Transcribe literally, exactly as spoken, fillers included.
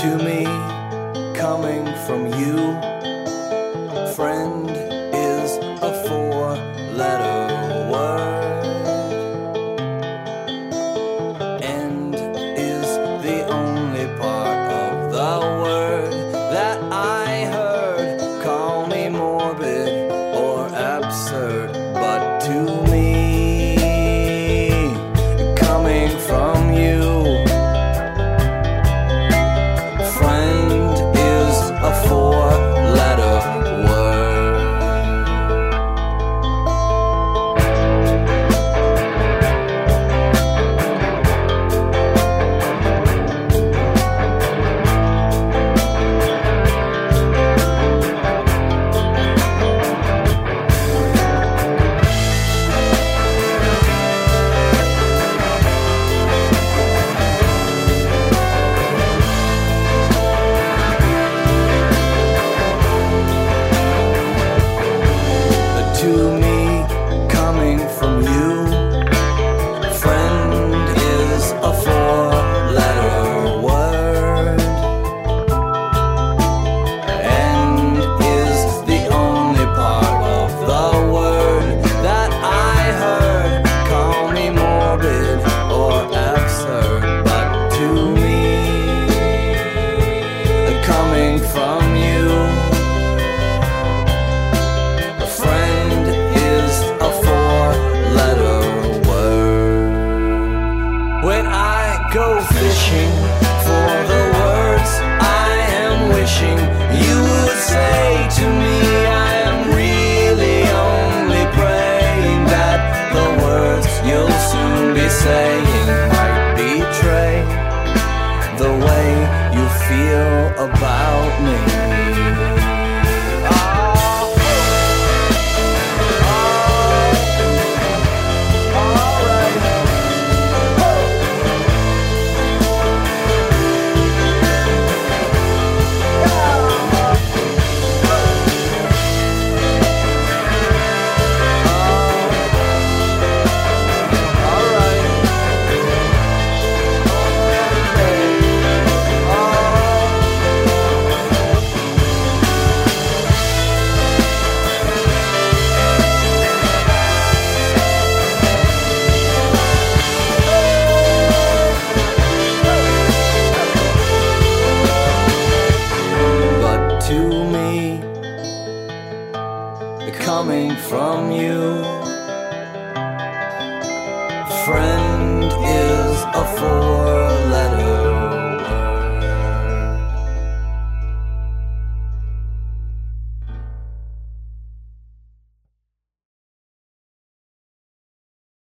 to me, coming from you. Friend is a four-letter word. End is the only part of the word that I heard. Call me morbid or absurd, but to me, coming from you, friend is a four-letter word. To me, coming from you, friend is a four-letter word. End is the only part of the word that I heard. Call me morbid or absurd, but to me, coming from you, friend is a four-letter word. When I go fishing for the words I am wishing you would say to me, I am really only praying that the words you'll soon be saying might betray the way you feel about me. To me, coming from you, friend is